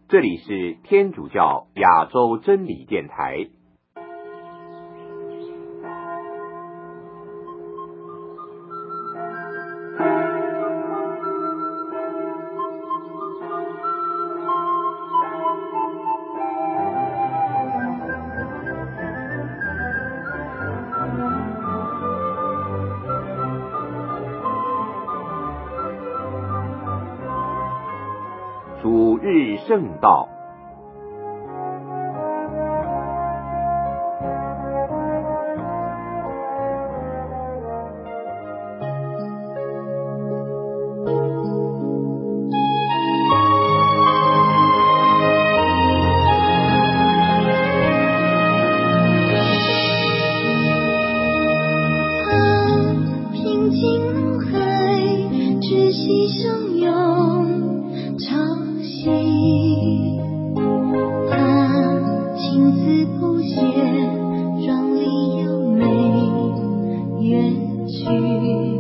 这里是天主教亚洲真理电台。主日圣道， 平静如海，窒息汹涌潮汐，他情思不懈，壮丽优美乐曲，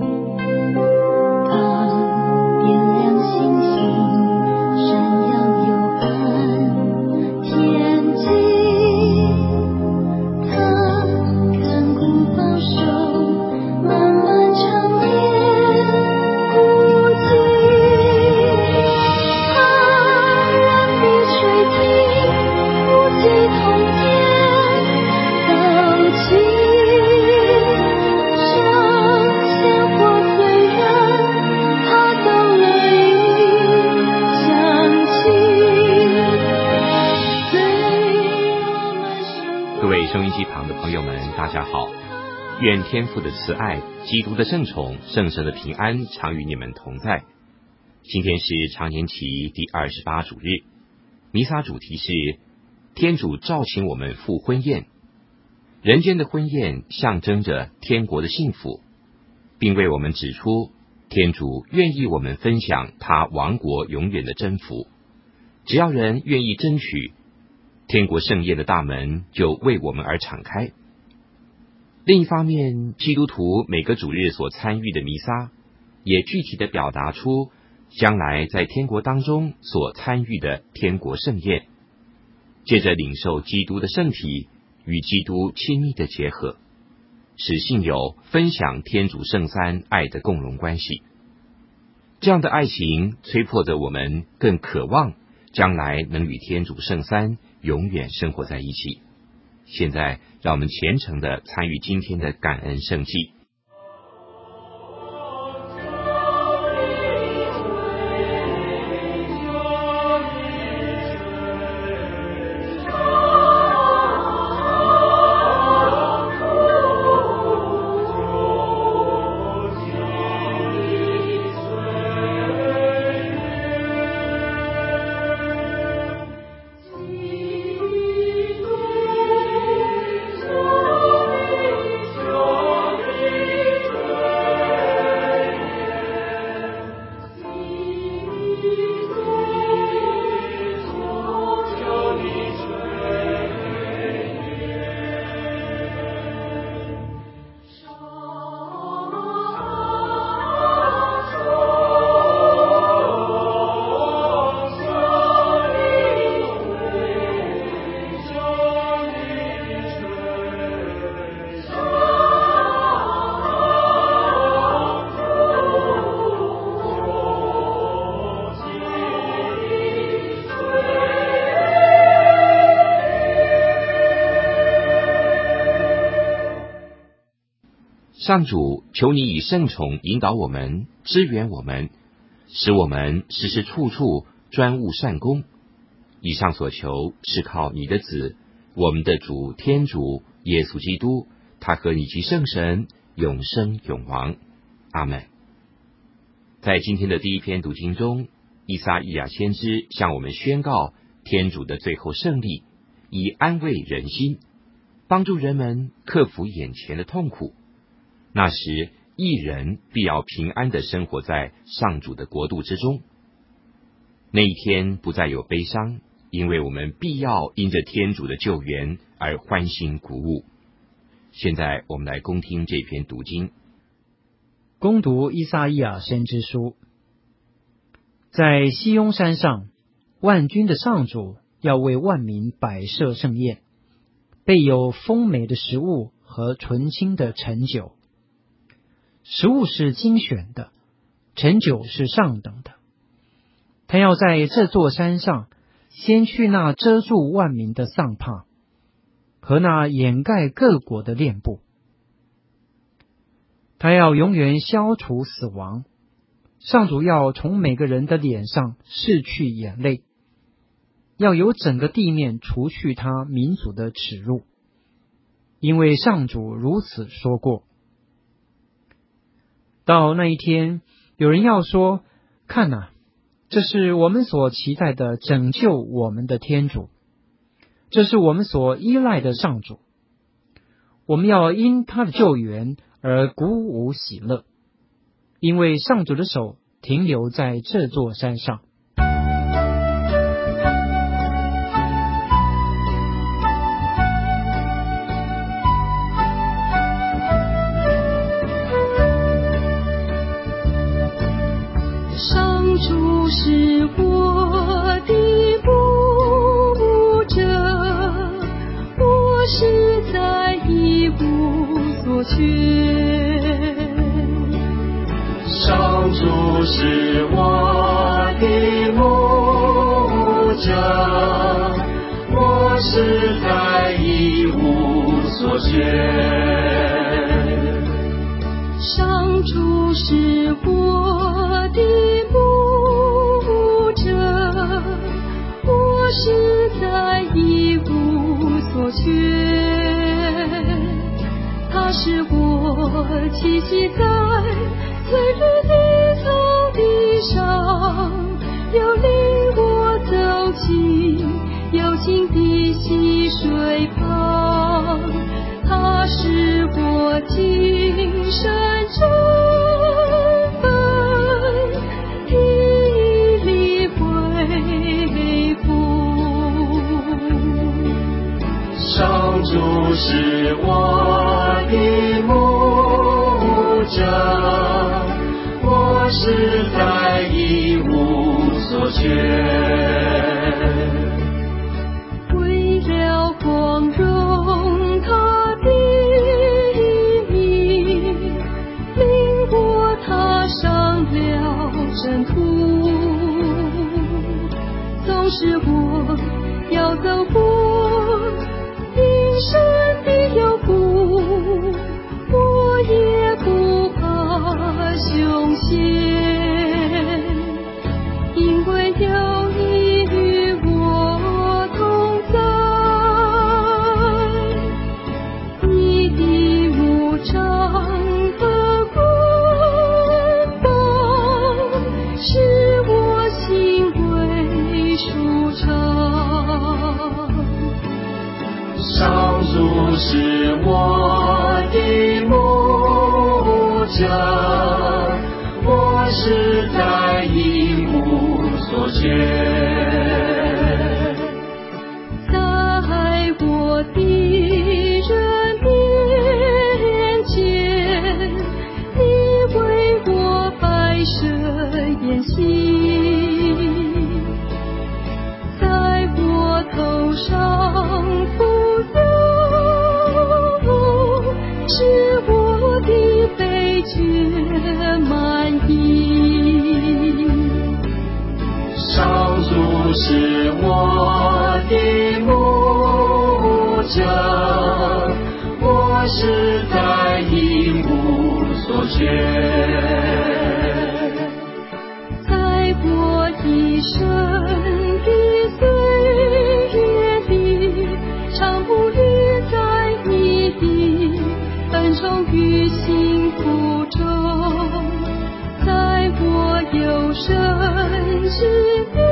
他点亮星星，闪耀幽暗天际，他看顾保守，慢慢长眠孤寂，他让雨水停，无际通天高起，生鲜或虽然，他都乐意响起，对我们生活。 各位收音机旁的朋友们，大家好！愿天父的慈爱、基督的圣宠、圣神的平安常与你们同在。今天是常年期第28主日，弥撒主题是天主召请我们赴婚宴。人间的婚宴象征着天国的幸福，并为我们指出天主愿意我们分享他王国永远的征服。只要人愿意争取，天国盛宴的大门就为我们而敞开。另一方面，基督徒每个主日所参与的弥撒，也具体地表达出将来在天国当中所参与的天国盛宴，借着领受基督的圣体，与基督亲密的结合，使信友分享天主圣三爱的共荣关系。这样的爱情催迫着我们更渴望将来能与天主圣三永远生活在一起。现在让我们虔诚地参与今天的感恩圣祭。上主，求你以圣宠引导我们，支援我们，使我们时时处处专务善功。以上所求是靠你的子，我们的主天主耶稣基督，他和你及圣神永生永王。阿们。在今天的第一篇读经中，依撒意亚先知向我们宣告天主的最后胜利，以安慰人心，帮助人们克服眼前的痛苦。那时，义人必要平安地生活在上主的国度之中。那一天不再有悲伤，因为我们必要因着天主的救援而欢欣鼓舞。现在我们来恭听这篇读经。 恭读依撒意亚先知书。在西雍山上， 万军的上主要为万民摆设盛宴，备有丰美的食物和纯清的陈酒。食物是精选的，陈酒是上等的。他要在这座山上先去那遮住万民的丧帕和那掩盖各国的链布。他要永远消除死亡，上主要从每个人的脸上拭去眼泪，要由整个地面除去他民族的耻辱，因为上主如此说过。到那一天，有人要说，看哪，这是我们所期待的拯救我们的天主，这是我们所依赖的上主，我们要因他的救援而鼓舞喜乐，因为上主的手停留在这座山上。 上主是我的牧者，我实在一无所缺。 上主是我的牧者，我实在一无所缺。 上主是我的牧者，我实在一无所缺。他使我栖息在翠绿的草地上，又领我走进幽静的溪水旁。他使我精神振奋，体力恢复。 上主是我的牧者，我实在一无所缺。 为了光荣他的名，领我踏上了征途。纵使我要走过阴深的幽谷，我也不怕凶险，因为有你与我同在。你的牧杖和棍棒，使我心为舒畅。 上主是我的牧者，我实在一无所缺。 在我的人面前，你为我摆设筵席，在我头上傅油，使我的杯觉满溢。 上主是我的牧者，我实在一无所缺。 在我一生的岁月里，常沐浴在你的恩宠与幸福中。在我有生之年，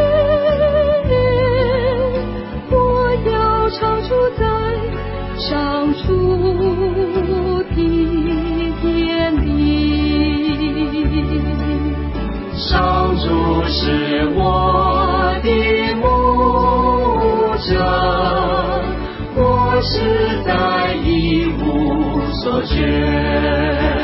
我要常住在上主的殿里。 上主是我的牧者，我实在一无所缺。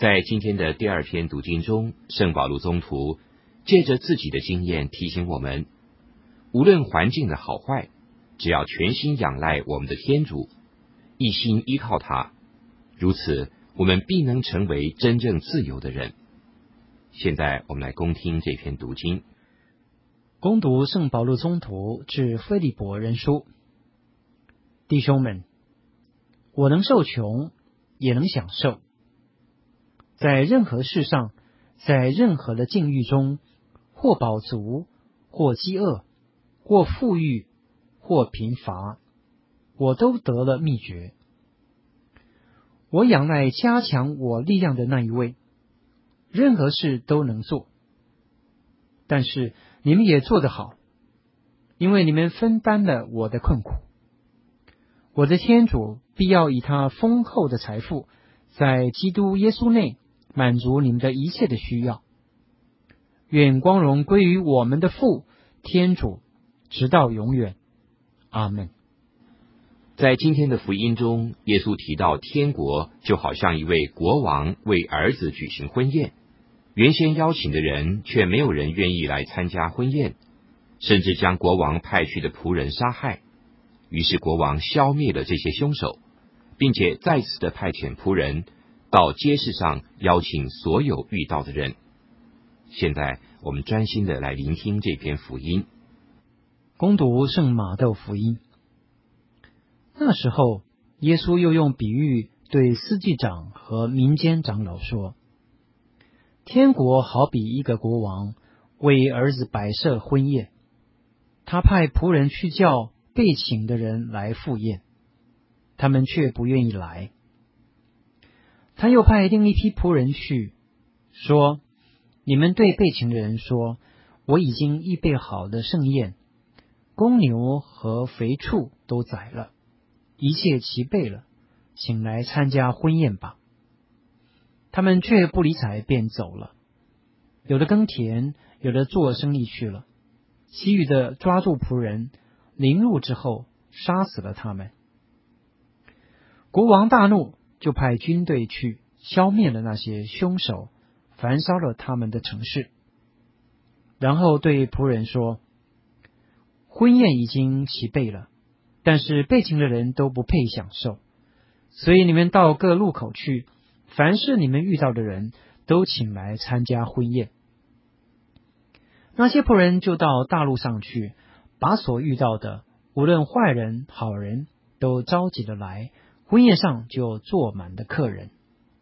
在今天的第二篇读经中，圣保禄宗徒借着自己的经验提醒我们，无论环境的好坏，只要全心仰赖我们的天主，一心依靠他，如此我们必能成为真正自由的人。现在我们来恭听这篇读经。 恭读圣保禄宗徒致腓利伯人书。弟兄们，我能受穷，也能享受，在任何事上，在任何的境遇中，或饱足，或饥饿，或富裕，或贫乏，我都得了秘诀。我仰赖加强我力量的那一位，任何事都能做。但是你们也做得好，因为你们分担了我的困苦。我的天主必要以他丰厚的财富，在基督耶稣内满足你们的一切的需要。愿光荣归于我们的父天主，直到永远。阿们。 在今天的福音中，耶稣提到天国就好像一位国王为儿子举行婚宴，原先邀请的人却没有人愿意来参加婚宴，甚至将国王派去的仆人杀害。于是国王消灭了这些凶手，并且再次的派遣仆人到街市上邀请所有遇到的人。现在我们专心的来聆听这篇福音。 恭读圣马窦福音。那时候，耶稣又用比喻对司祭长和民间长老说，天国好比一个国王为儿子摆设婚宴，他派仆人去叫被请的人来赴宴，他们却不愿意来。他又派另一批仆人去，说，你们对被请的人说，我已经预备好的盛宴，公牛和肥畜都宰了，一切齐备了，请来参加婚宴吧。他们却不理睬，便走了。有的耕田，有的做生意去了，其余的抓住仆人，凌辱之后，杀死了他们。国王大怒，就派军队去消灭了那些凶手，焚烧了他们的城市。然后对仆人说，婚宴已经齐备了，但是被请的人都不配享受，所以你们到各路口去，凡是你们遇到的人都请来参加婚宴。那些仆人就到大路上去，把所遇到的，无论坏人好人，都召集了来，婚宴上就坐满了客人。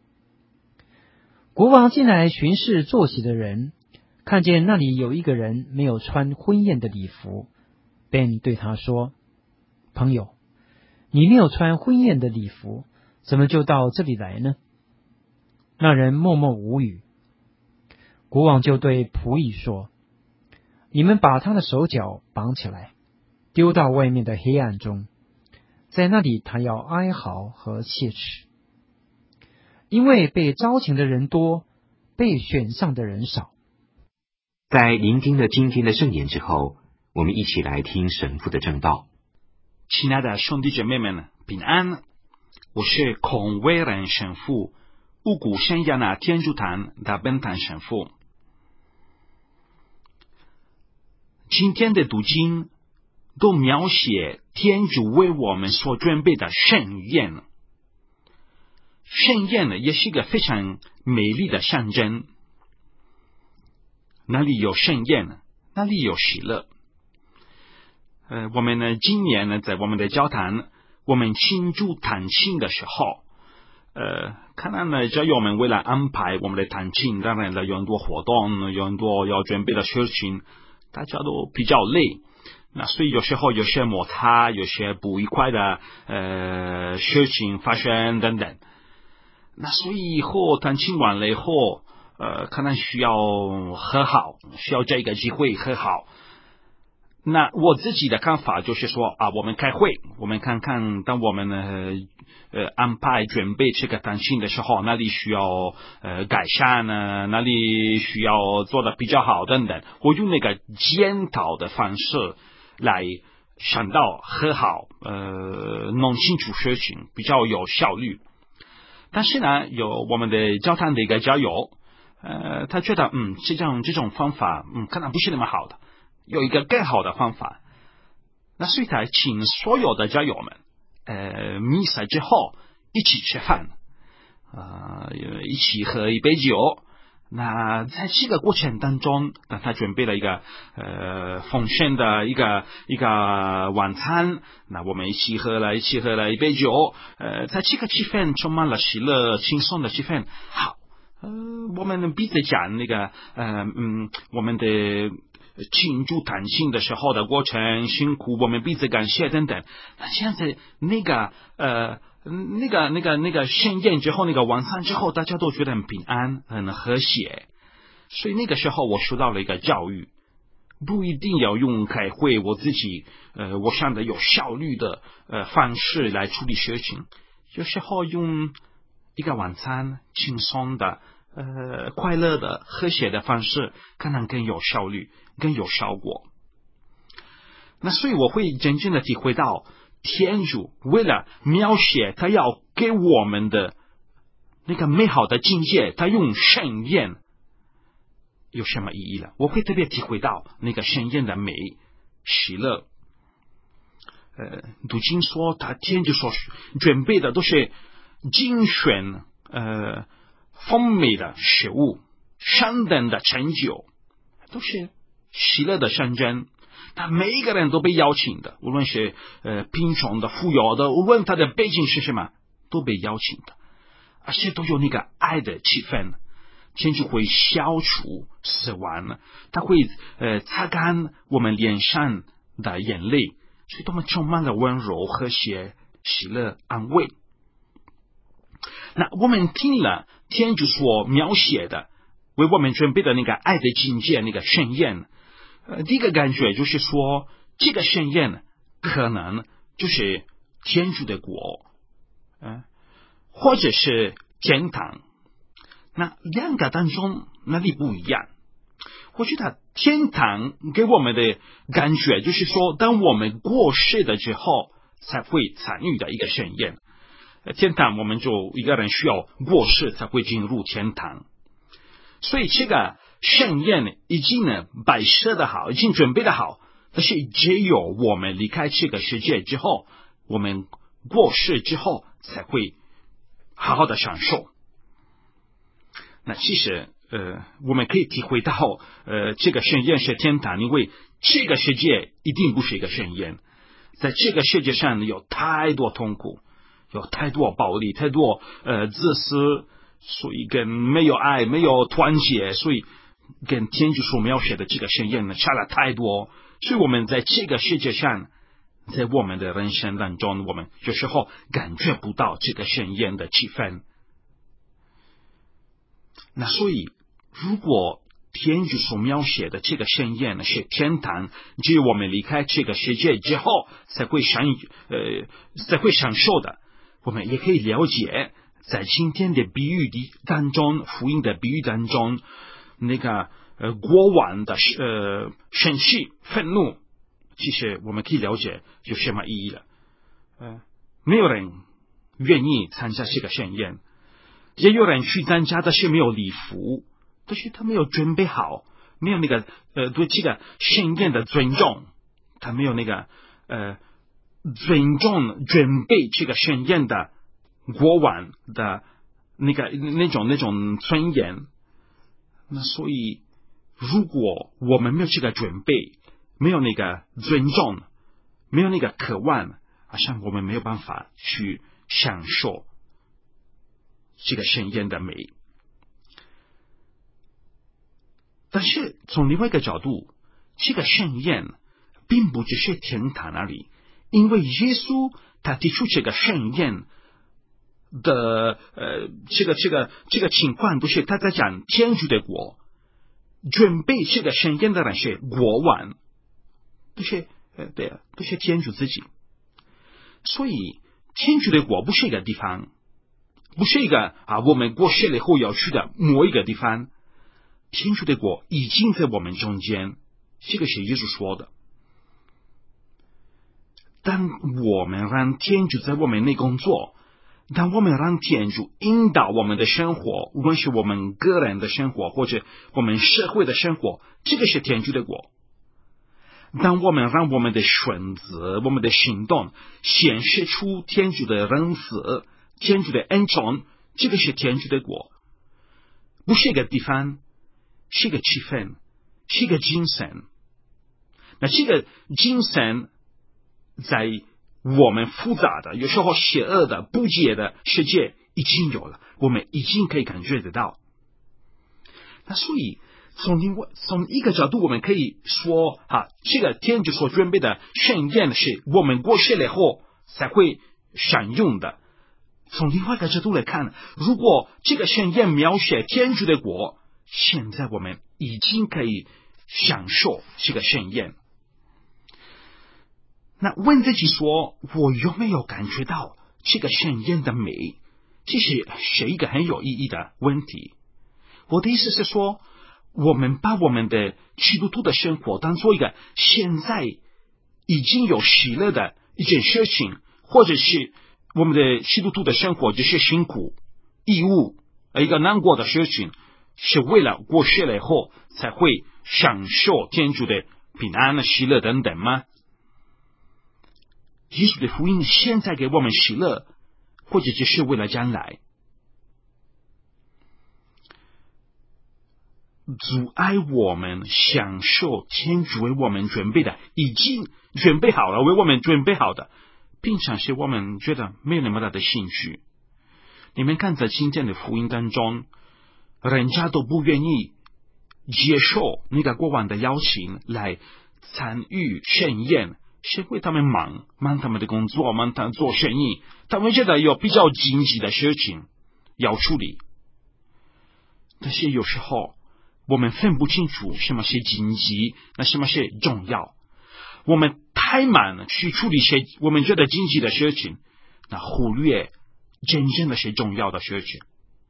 国王进来巡视坐席的人，看见那里有一个人没有穿婚宴的礼服，便对他说，朋友，你没有穿婚宴的礼服，怎么就到这里来呢？那人默默无语。国王就对仆役说，你们把他的手脚绑起来，丢到外面的黑暗中，在那里他要哀嚎和切齿，因为被招请的人多，被选上的人少。 在聆听了今天的圣言之后，我们一起来听神父的正道。 亲爱的兄弟姐妹们，平安！我是孔威仁神父，乌古圣亚纳天主堂的本堂神父。今天的读经都描写天主为我们所准备的盛宴。盛宴呢，也是一个非常美丽的象征。哪里有盛宴，哪里有喜乐。我们呢，今年呢，在我们的教堂，我们庆祝堂庆的时候，看来呢，教友们为了安排我们的堂庆，当然了，有很多活动，有很多要准备的事情，大家都比较累。那所以有时候有些摩擦，有些不愉快的事情发生等等。那所以以后堂庆完了以后，可能需要和好，需要这个机会和好。那我自己的看法就是说我们开会，我们看看当我们安排准备这个堂庆的时候，哪里需要改善呢？哪里需要做的比较好等等。我用那个检讨的方式来想到和好，弄清楚事情，比较有效率。 但是呢，有我们的教堂的一个教友，他觉得这种方法可能不是那么好的，有一个更好的方法。那所以他请所有的教友们弥撒之后一起吃饭，一起喝一杯酒。那在这个过程当中，他准备了一个丰盛的一个晚餐，那我们一起喝了一杯酒，在这个气氛充满了喜乐轻松的气氛。好，我们彼此讲那个我们的庆祝弹性的时候的过程辛苦，我们彼此感谢等等。那这样子那个盛宴之后，那个晚餐之后，大家都觉得很平安很和谐。所以那个时候我受到了一个教育，不一定要用开会我自己我想的有效率的方式来处理事情，有时候用一个晚餐轻松的快乐的和谐的方式，可能更有效率更有效果。那所以我会真正的体会到天主为了描写他要给我们的那个美好的境界，他用盛宴有什么意义了？我会特别体会到那个盛宴的美喜乐。读经说他天主所准备的都是精选丰美的食物，上等的成就，都是喜乐的象征。他每一个人都被邀请的，无论是贫穷的富有的，无论他的背景是什么，都被邀请的，而且都有那个爱的气氛。天主会消除死亡，他会擦干我们脸上的眼泪，所以他们充满了温柔和谐喜乐安慰。那我们听了天主所描写的为我们准备的那个爱的境界，那个盛宴，第一个感觉就是说，这个盛宴可能就是天主的国，或者是天堂。那两个当中哪里不一样？我觉得天堂给我们的感觉就是说，当我们过世了之后才会参与的一个盛宴。天堂我们就一个人需要过世才会进入天堂，所以这个盛宴已经摆设的好，已经准备的好，但是只有我们离开这个世界之后，我们过世之后才会好好的享受。那其实我们可以体会到这个盛宴是天堂，因为这个世界一定不是一个盛宴，在这个世界上有太多痛苦，有太多暴力，太多自私，所以跟没有爱没有团结，所以跟天主所描写的这个盛宴差了太多。所以我们在这个世界上，在我们的人生当中，我们有时候感觉不到这个盛宴的气氛。那所以如果天主所描写的这个盛宴是天堂，只有我们离开这个世界之后才会享受的，我们也可以了解在今天的比喻当中，福音的比喻当中，那个国王的生气愤怒，其实我们可以了解有什么意义了。没有人愿意参加这个盛宴，也有人去参加，但是没有礼服，但是他没有准备好，没有那个对这个盛宴的尊重，他没有那个尊重准备这个盛宴的国王的那种尊严。那所以如果我们没有这个准备，没有那个尊重，没有那个渴望，好像我们没有办法去享受这个盛宴的美。但是从另外一个角度，这个盛宴并不只是天堂那里，因为耶稣他提出这个盛宴的这个情况，不是他在讲天主的国，准备这个盛宴的人是国王，不是不是天主自己。所以天主的国不是一个地方，不是一个我们过世了以后要去的某一个地方，天主的国已经在我们中间，这个是耶稣说的。当我们让天主在我们内工作， 当我们让天主引导我们的生活，无论是我们个人的生活或者我们社会的生活，这个是天主的国。当我们让我们的选择、我们的行动显示出天主的仁慈、天主的恩宠，这个是天主的国，不是一个地方，是一个气氛，是一个精神。那这个精神在我们复杂的、有时候邪恶的、不解的世界已经有了，我们已经可以感觉得到。那所以从一个角度，我们可以说这个天主所准备的盛宴是我们过世了后才会享用的。从另外一个角度来看，如果这个盛宴描写天主的国，现在我们已经可以享受这个盛宴。那问自己说，我有没有感觉到这个盛宴的美？这是一个很有意义的问题。我的意思是说，我们把我们的基督徒的生活当做一个现在已经有喜乐的一件事情，或者是我们的基督徒的生活就是辛苦、义务一个难过的事情，是为了过世了以后才会享受天主的平安、喜乐等等吗？耶稣的福音现在给我们喜乐，或者只是为了将来？阻碍我们享受天主为我们准备的，已经准备好了，为我们准备好的，并且是我们觉得没有那么大的兴趣。你们看在今天的福音当中，人家都不愿意接受那个国王的邀请来参与盛宴，是因为他们忙他们的工作，忙他们做生意，他们觉得有比较紧急的事情要处理。但是有时候我们分不清楚什么是紧急，那什么是重要。我们太忙了去处理些我们觉得紧急的事情，那忽略真正的是重要的事情。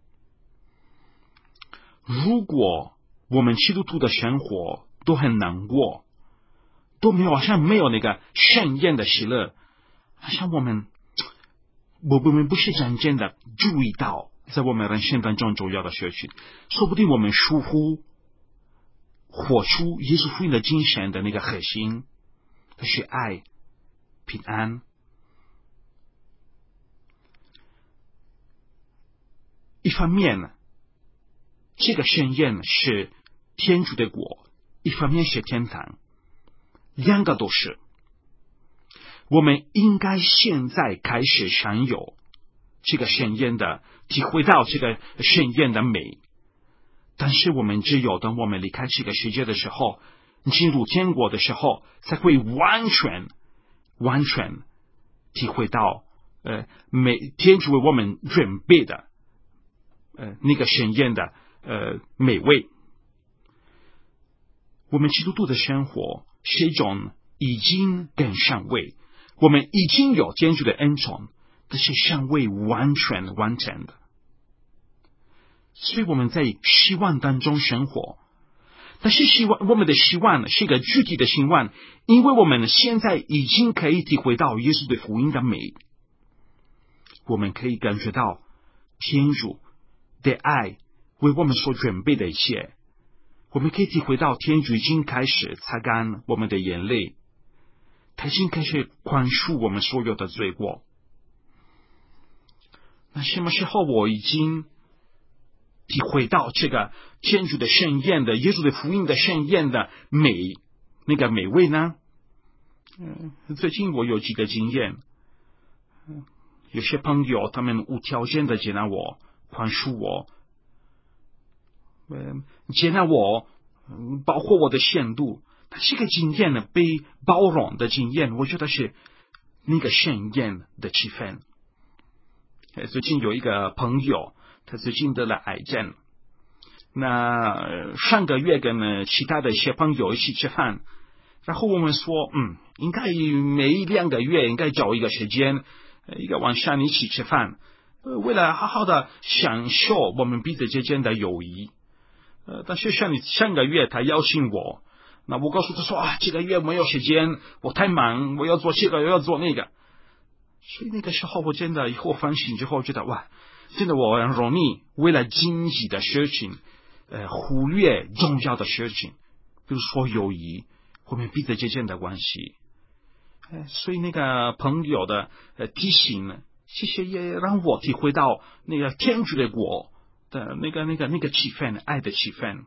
如果我们基督徒的生活都很难过，都没有好像没有那个盛宴的喜乐，好像我们不是真正的注意到在我们人生当中重要的事情，说不定我们疏忽活出耶稣福音的精神的那个核心，是爱、平安。一方面呢，这个盛宴是天主的国，一方面是天堂，两个都是。我们应该现在开始享有这个盛宴的，体会到这个盛宴的美。但是我们只有当我们离开这个世界的时候，进入天国的时候，才会完全体会到天主为我们准备的那个盛宴的美味。我们基督徒的生活是一种已经更上位，我们已经有天主的恩宠，但是尚未完全完成的。所以我们在希望当中生活，但是我们的希望是一个具体的希望，因为我们现在已经可以体会到耶稣的福音的美，我们可以感觉到天主的爱为我们所准备的一切，我们可以体会到天主已经开始擦干我们的眼泪，他已经开始宽恕我们所有的罪过。那什么时候我已经体会到这个天主的盛宴的耶稣的福音的盛宴的美，那个美味呢？最近我有几个经验，有些朋友他们无条件的接纳我，宽恕我，接纳我，包括我的限度，它是个经验呢，被包容的经验，我觉得是那个盛宴的气氛。最近有一个朋友，他最近得了癌症，那上个月跟其他的一些朋友一起吃饭，然后我们说应该每2个月应该找一个时间，一个晚上一起吃饭，为了好好的享受我们彼此之间的友谊。但是上个月他邀请我，那我告诉他说这个月没有时间，我太忙，我要做这个，我要做那个。 所以那个时候我真的以后反省之后觉得，哇，真的我很容易为了经济的事情忽略重要的事情，比如说友谊，我们彼此之间的关系。所以那个朋友的提醒呢，其实也让我体会到那个天主的国的那个气氛，爱的气氛。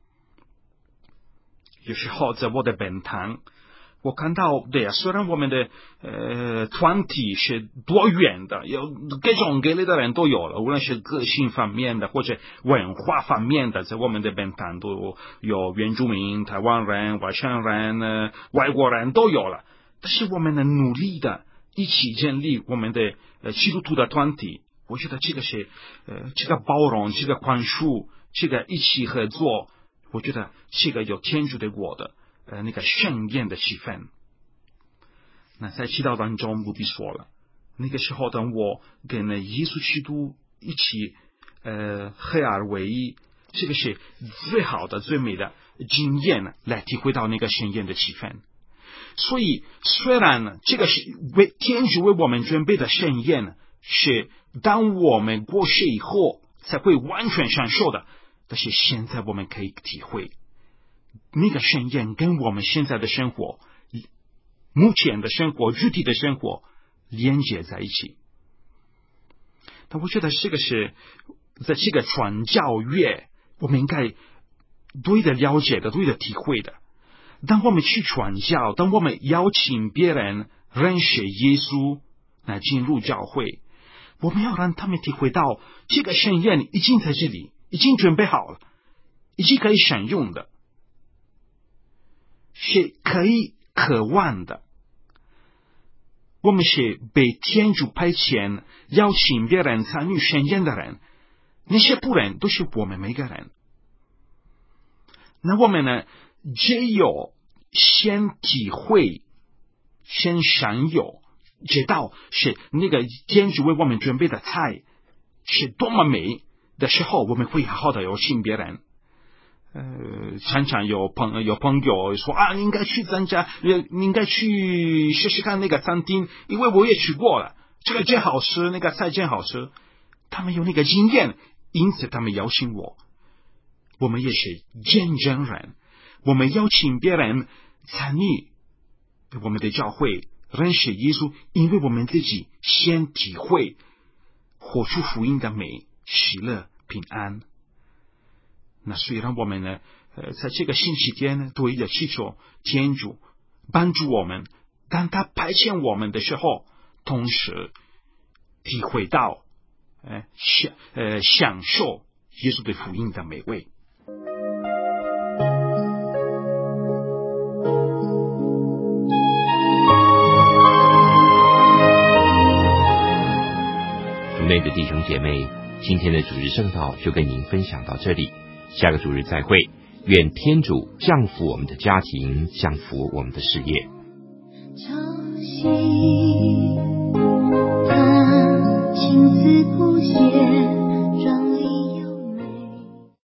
有时候在我的本堂，我看到，对啊，虽然我们的团体是多元的，有各种各类的人都有了，无论是个性方面的或者文化方面的，在我们的本堂都有原住民、台湾人、外省人、外国人都有了。但是我们能努力的一起建立我们的基督徒的团体，我觉得这个是这个包容，这个宽恕，这个一起合作，我觉得这个有天主的国的那个盛宴的气氛。那在祈祷当中不必说了，那个时候等我跟耶稣基督一起合而为一，这个是最好的最美的经验来体会到那个盛宴的气氛。所以虽然呢，这个是为天主为我们准备的盛宴呢，是当我们过世以后才会完全享受的，但是现在我们可以体会那个盛宴跟我们现在的生活，目前的生活，具体的生活连接在一起。但我觉得这个是在这个传教月我们应该对的了解的，对的体会的。当我们去传教，当我们邀请别人认识耶稣来进入教会，我们要让他们体会到这个盛宴已经在这里，已经准备好了，已经可以享用的，是可以渴望的。我们是被天主派遣邀请别人参与盛宴的人，那些不人都是我们每个人。那我们呢，只有先体会，先享有，知道是那个天主为我们准备的菜是多么美的时候，我们会好好的邀请别人。常常有朋友说啊，你应该去参加，你应该去试试看那个餐厅，因为我也去过了，这个真好吃，那个菜真好吃。他们有那个经验，因此他们邀请我。我们也是见证人，我们邀请别人参与我们的教会，认识耶稣，因为我们自己先体会活出福音的美、喜乐、平安。那所以让我们呢，在这个星期天呢，多一点祈求天主帮助我们，当他派遣我们的时候，同时体会到享受耶稣的福音的美味。 主内的弟兄姐妹，今天的主日圣道就跟您分享到这里，下个主日再会。愿天主降福我们的家庭，降福我们的事业。